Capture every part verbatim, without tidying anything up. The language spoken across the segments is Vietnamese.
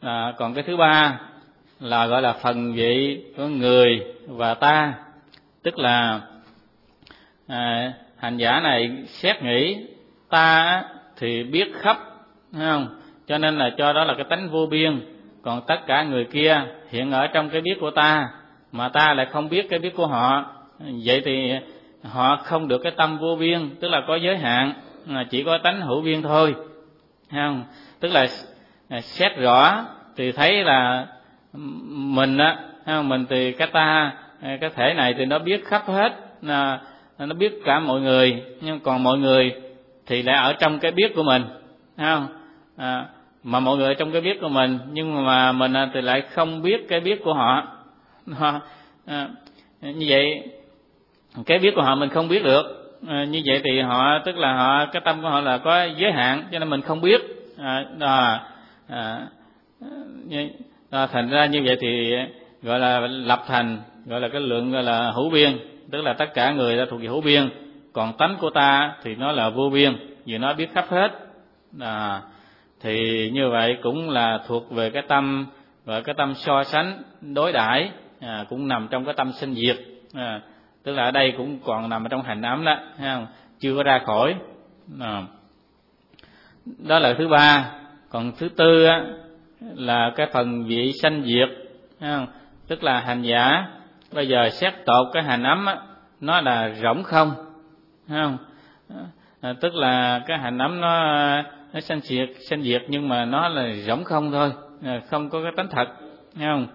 À, còn cái thứ ba là gọi là phần vị của người và ta, tức là à, hành giả này xét nghĩ ta thì biết khắp, thấy không? Cho nên là cho đó là cái tánh vô biên. Còn tất cả người kia hiện ở trong cái biết của ta, mà ta lại không biết cái biết của họ. Vậy thì họ không được cái tâm vô biên, tức là có giới hạn, chỉ có tánh hữu biên thôi, thấy không? Tức là xét rõ thì thấy là mình á, mình thì cái ta, cái thể này thì nó biết khắp hết, nó biết cả mọi người, nhưng còn mọi người thì lại ở trong cái biết của mình, thấy không? À, mà mọi người ở trong cái biết của mình, nhưng mà mình thì lại không biết cái biết của họ. À, như vậy cái biết của họ mình không biết được. À, như vậy thì họ, tức là họ, cái tâm của họ là có giới hạn, cho nên mình không biết. À, à, à, à, thành ra như vậy thì gọi là lập thành, gọi là cái lượng gọi là hữu biên, tức là tất cả người đã thuộc về hữu biên. Còn tánh của ta thì nó là vô biên, vì nó biết khắp hết. À, thì như vậy cũng là thuộc về cái tâm, và cái tâm so sánh đối đãi, à, cũng nằm trong cái tâm sinh diệt. À, tức là ở đây cũng còn nằm ở trong hành ấm đó, thấy không? Chưa có ra khỏi. À, đó là thứ ba. Còn thứ tư á, là cái phần vị sanh diệt, thấy không? Tức là hành giả bây giờ xét tột cái hành ấm á, nó là rỗng không, thấy không? À, tức là cái hành ấm nó nó sanh diệt, sanh diệt nhưng mà nó là rỗng không thôi, à, không có cái tánh thật, thấy không?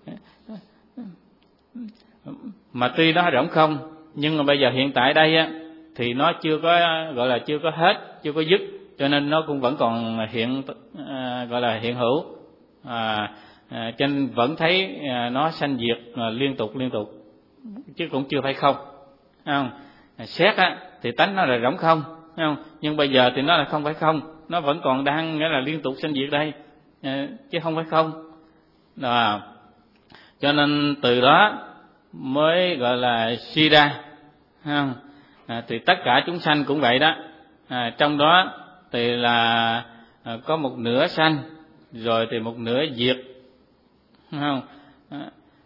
Mà tuy nó rỗng không, nhưng mà bây giờ hiện tại đây á, thì nó chưa có gọi là chưa có hết, chưa có dứt, cho nên nó cũng vẫn còn hiện, à, gọi là hiện hữu. À, à, cho nên vẫn thấy à, nó sanh diệt à, liên tục liên tục, chứ cũng chưa phải không, thấy không? À, xét á thì tánh nó là rỗng không, thấy không? Nhưng bây giờ thì nó là không phải không, nó vẫn còn đang nghĩa là liên tục sanh diệt đây, à, chứ không phải không. À, cho nên từ đó mới gọi là suy ra, thấy không? À, thì tất cả chúng sanh cũng vậy đó. À, trong đó thì là à, có một nửa sanh, rồi thì một nửa diệt, thấy không? À,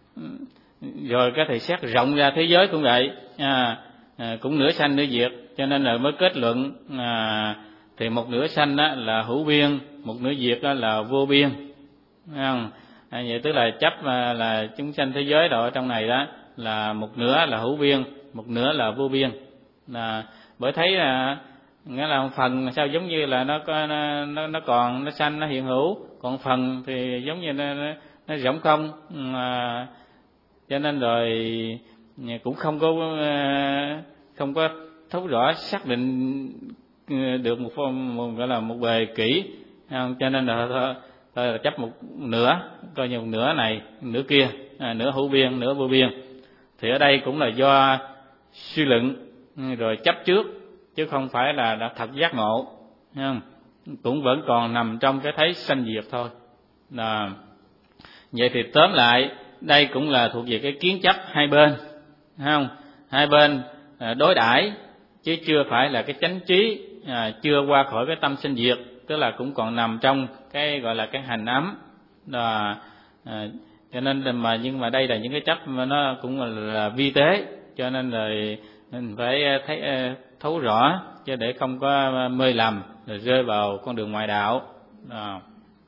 rồi cái thầy xét rộng ra thế giới cũng vậy, à, à, cũng nửa sanh nửa diệt, cho nên là mới kết luận à, thì một nửa sanh đó là hữu biên, một nửa diệt đó là vô biên, thấy không? À, vậy tức là chấp là, là chúng sanh thế giới đó ở trong này đó là một nửa là hữu biên, một nửa là vô biên. Là bởi thấy là nghĩa là phần sao giống như là nó có, nó, nó nó còn nó sanh nó hiện hữu, còn phần thì giống như nó nó, nó rỗng không, à, cho nên rồi cũng không có không có thấu rõ xác định được một phong, một gọi là một bề kỹ, không? Cho nên là thôi, thôi là chấp một nửa, coi như một nửa này nửa kia, à, nửa hữu biên nửa vô biên. Thì ở đây cũng là do suy luận rồi chấp trước, chứ không phải là đã thật giác ngộ, không? Cũng vẫn còn nằm trong cái thấy sanh diệt thôi. À, vậy thì tóm lại đây cũng là thuộc về cái kiến chấp hai bên, không? Hai bên à, đối đãi, chứ chưa phải là cái chánh trí, à, chưa qua khỏi cái tâm sinh diệt, tức là cũng còn nằm trong cái gọi là cái hành ấm. À, à, cho nên mà nhưng mà đây là những cái chấp mà nó cũng là, là vi tế, cho nên là mình phải thấy thấu rõ, chứ để không có mê lầm rồi rơi vào con đường ngoại đạo. À,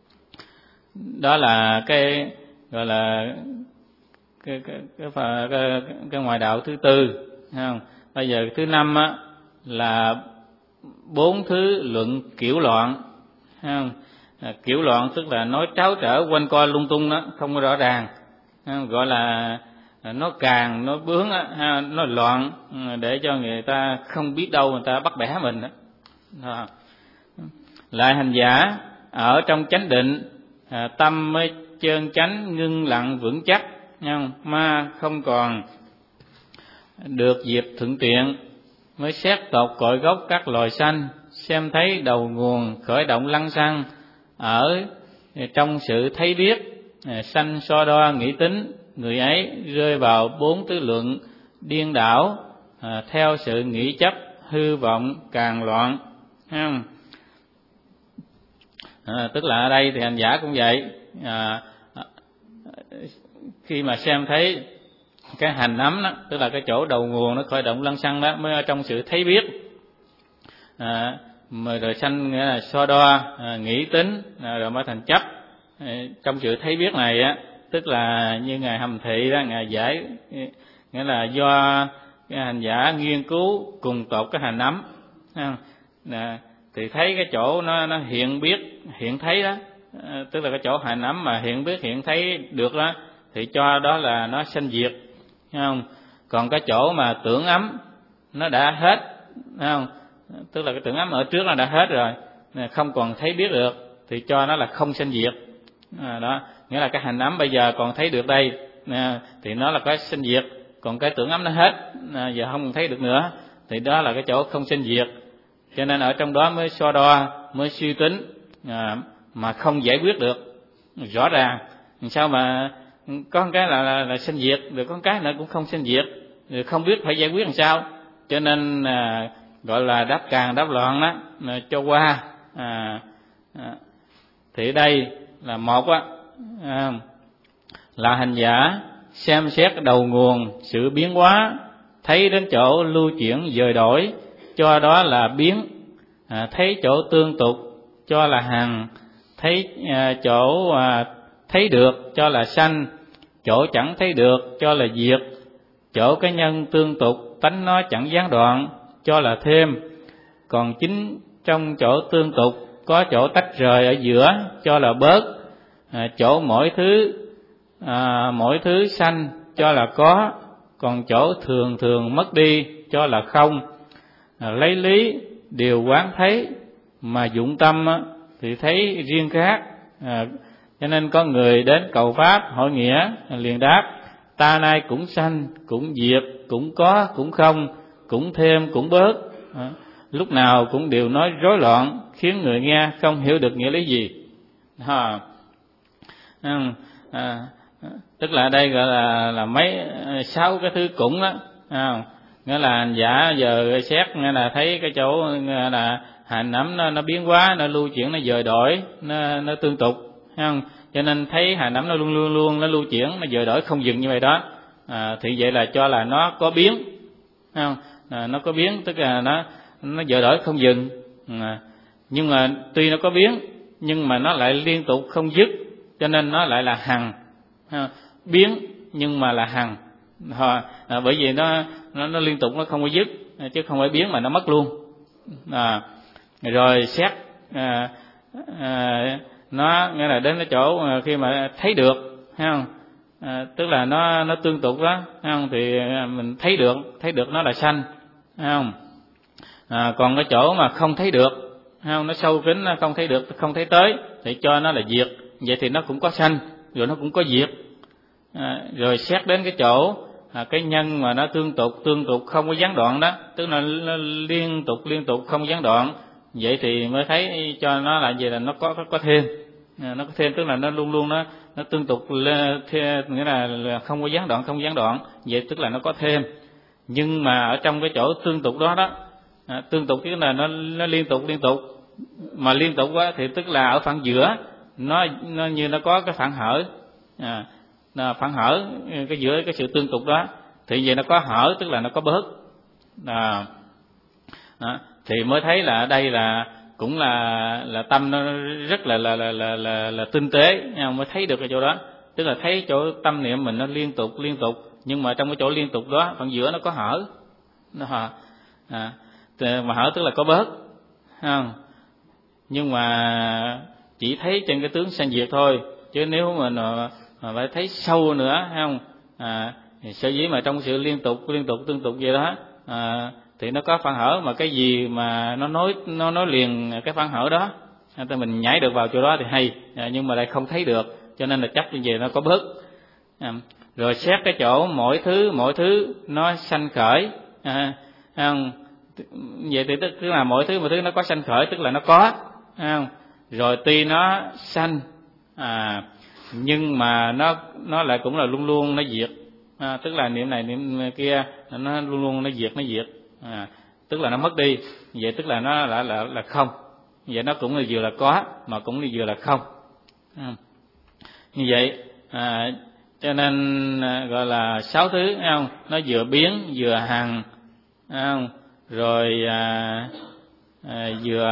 đó là cái gọi là cái cái cái, cái, cái, cái ngoại đạo thứ tư, không? Bây giờ thứ năm á là bốn thứ luận kiểu loạn, không? À, kiểu loạn tức là nói tráo trở quanh co lung tung đó, không có rõ ràng, không? Gọi là nó càng nó bướng á, nó loạn để cho người ta không biết đâu người ta bắt bẻ mình đó. À, lại hành giả ở trong chánh định, à, tâm mới chân chánh ngưng lặng vững chắc, không? Mà không còn được dịp thuận tiện, mới xét tột cội gốc các loài sanh, xem thấy đầu nguồn khởi động lăng xăng ở trong sự thấy biết, sanh so đo nghĩ tính, người ấy rơi vào bốn tứ luận điên đảo, à, theo sự nghĩ chấp hư vọng càng loạn, không? À, tức là ở đây thì hành giả cũng vậy, à, khi mà xem thấy cái hành ấm đó, tức là cái chỗ đầu nguồn nó khởi động lăng xăng đó, mới ở trong sự thấy biết. À, rồi sanh nghĩa là so đo, à, nghĩ tính, à, rồi mới thành chấp. À, trong sự thấy biết này á, tức là như ngài Hàm Thị đó, ngài giải nghĩa là do cái hành giả nghiên cứu cùng tột cái hành ấm, à, thì thấy cái chỗ nó nó hiện biết, hiện thấy đó, à, tức là cái chỗ hành ấm mà hiện biết, hiện thấy được đó, thì cho đó là nó sanh diệt, thấy không? Còn cái chỗ mà tưởng ấm nó đã hết, thấy không? Tức là cái tưởng ấm ở trước nó đã hết rồi, không còn thấy biết được, thì cho nó là không sanh diệt. À, đó nghĩa là cái hành ấm bây giờ còn thấy được đây, à, thì nó là cái sanh diệt. Còn cái tưởng ấm nó hết, à, giờ không thấy được nữa, thì đó là cái chỗ không sanh diệt. Cho nên ở trong đó mới so đo, mới suy tính, à, mà không giải quyết được rõ ràng. Sao mà có một cái là, là, là sanh diệt, rồi có một cái nữa cũng không sanh diệt, rồi không biết phải giải quyết làm sao. Cho nên à, gọi là đáp càng đáp loạn đó, cho qua. À, à, thì đây là một á, à, là hành giả xem xét đầu nguồn sự biến hóa, thấy đến chỗ lưu chuyển dời đổi, cho đó là biến. À, thấy chỗ tương tục, cho là hằng. Thấy à, chỗ à, thấy được, cho là sanh. Chỗ chẳng thấy được, cho là diệt. Chỗ cái nhân tương tục, tánh nó chẳng gián đoạn, cho là thêm. Còn chính trong chỗ tương tục, có chỗ tách rời ở giữa, cho là bớt. À, chỗ mỗi thứ à, mỗi thứ sanh, cho là có. Còn chỗ thường thường mất đi, cho là không. À, lấy lý điều quán thấy, mà dụng tâm á, thì thấy riêng khác. À, cho nên có người đến cầu pháp hỏi nghĩa, liền đáp: ta nay cũng sanh, cũng diệt, cũng có, cũng không, cũng thêm, cũng bớt. À, lúc nào cũng đều nói rối loạn, khiến người nghe không hiểu được nghĩa lý gì. À, à, à, tức là đây gọi là là mấy sáu cái thứ cũng đó, à, nghĩa là hành giả giờ xét nghĩa là thấy cái chỗ nghĩa là hành ấm nó, nó biến hóa, nó lưu chuyển, nó dời đổi, nó, nó tương tục, thấy không? Cho nên thấy hành ấm nó luôn luôn luôn nó lưu chuyển, nó dời đổi không dừng như vậy đó. À, thì vậy là cho là nó có biến, thấy không? À, nó có biến, tức là nó nó dời đổi không dừng. À, nhưng mà tuy nó có biến nhưng mà nó lại liên tục không dứt, cho nên nó lại là hằng. À, biến nhưng mà là hằng. À, à, bởi vì nó, nó nó liên tục, nó không có dứt, chứ không phải biến mà nó mất luôn. À, rồi xét à, à, nó nghĩa là đến cái chỗ khi mà thấy được, thấy không? À, tức là nó nó tương tục đó, thấy không? Thì mình thấy được, thấy được nó là sanh, thấy không? À, còn cái chỗ mà không thấy được, thấy không? Nó sâu kín, nó không thấy được, không thấy tới, thì cho nó là diệt. Vậy thì nó cũng có sanh, rồi nó cũng có diệt. À, rồi xét đến cái chỗ à, cái nhân mà nó tương tục, tương tục không có gián đoạn đó, tức là nó liên tục, liên tục không gián đoạn. Vậy thì mới thấy cho nó là gì, là nó có có, có thêm. À, nó có thêm tức là nó luôn luôn nó nó tương tục lên, nghĩa là, là không có gián đoạn, không gián đoạn. Vậy tức là nó có thêm. Nhưng mà ở trong cái chỗ tương tục đó đó, à, tương tục tức là nó nó liên tục, liên tục. Mà liên tục á thì tức là ở phản giữa, nó nó như nó có cái phản hở. À, nó phản hở cái giữa cái sự tương tục đó, thì vậy nó có hở, tức là nó có bớt. À, đó, thì mới thấy là ở đây là cũng là là tâm nó rất là là là là là, là tinh tế, mới thấy được cái chỗ đó. Tức là thấy chỗ tâm niệm mình nó liên tục, liên tục, nhưng mà trong cái chỗ liên tục đó, phần giữa nó có hở. Nó à, mà hở tức là có bớt, không? Nhưng mà chỉ thấy trên cái tướng sanh diệt thôi, chứ nếu mà, mà phải thấy sâu nữa, thấy không? À, sở dĩ mà trong sự liên tục, liên tục, tương tục vậy đó, à, thì nó có phản hở, mà cái gì mà nó nối nó nối liền cái phản hở đó, thì mình nhảy được vào chỗ đó thì hay, à, nhưng mà lại không thấy được, cho nên là chắc như vậy nó có bớt. À, rồi xét cái chỗ mỗi thứ, mỗi thứ nó sanh khởi, à, không? Vậy thì tức là mỗi thứ, mỗi thứ nó có sanh khởi, tức là nó có, không? Rồi tuy nó sanh, à, nhưng mà nó nó lại cũng là luôn luôn nó diệt. À, tức là niệm này niệm kia nó luôn luôn nó diệt, nó diệt. À, tức là nó mất đi. Vậy tức là nó là là là không. Vậy nó cũng là vừa là có mà cũng là vừa là không. À, như vậy. À, cho nên à, gọi là sáu thứ, thấy không? Nó vừa biến vừa hằng, thấy không? Rồi à, à, vừa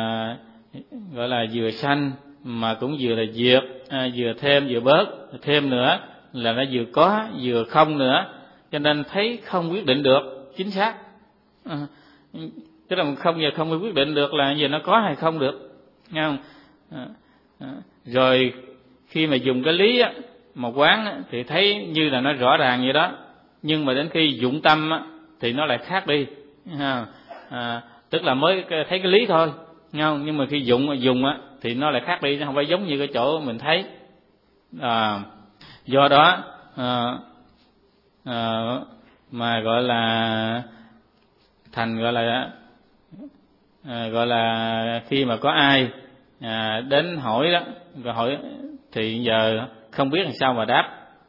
gọi là vừa sanh mà cũng vừa là diệt, à, vừa thêm vừa bớt, thêm nữa là nó vừa có vừa không nữa. Cho nên thấy không quyết định được chính xác. À, tức là không giờ không quyết định được là giờ nó có hay không được, nghe không? À, à, rồi khi mà dùng cái lý á, mà quán á, thì thấy như là nó rõ ràng vậy đó, nhưng mà đến khi dụng tâm á, thì nó lại khác đi. À, à, tức là mới thấy cái lý thôi, nghe không? Nhưng mà khi dụng dùng á thì nó lại khác đi, nó không phải giống như cái chỗ mình thấy. À, do đó à, à, mà gọi là thành gọi là à, gọi là khi mà có ai à, đến hỏi đó, rồi hỏi thì giờ không biết làm sao mà đáp.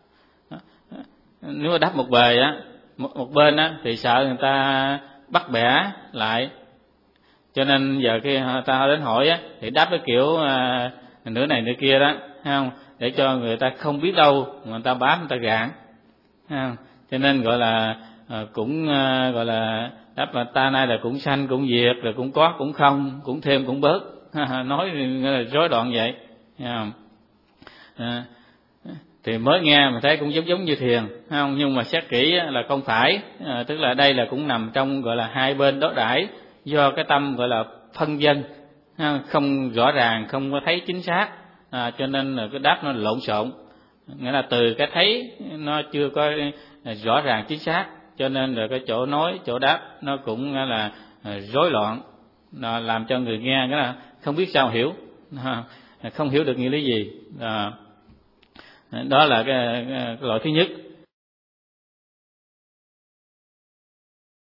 Nếu mà đáp một bề á, một, một bên á thì sợ người ta bắt bẻ lại, cho nên giờ khi người ta đến hỏi á thì đáp cái kiểu à, nửa này nửa kia đó, thấy không? Để cho người ta không biết đâu mà người ta bám người ta gạn, thấy không? Cho nên gọi là à, cũng à, gọi là đáp là ta nay là cũng sanh cũng diệt, rồi cũng có cũng không, cũng thêm cũng bớt, nói rối đoạn vậy, thấy không? À, thì mới nghe mà thấy cũng giống giống như thiền, không? Nhưng mà xét kỹ là không phải, à, tức là đây là cũng nằm trong gọi là hai bên đối đãi, do cái tâm gọi là phân vân, không rõ ràng, không có thấy chính xác, à, cho nên là cái đáp nó lộn xộn, nghĩa là từ cái thấy nó chưa có rõ ràng chính xác, cho nên là cái chỗ nói chỗ đáp nó cũng là rối loạn, nó làm cho người nghe cái là không biết sao hiểu, không hiểu được nghĩa lý gì. À, đó là cái, cái loại thứ nhất.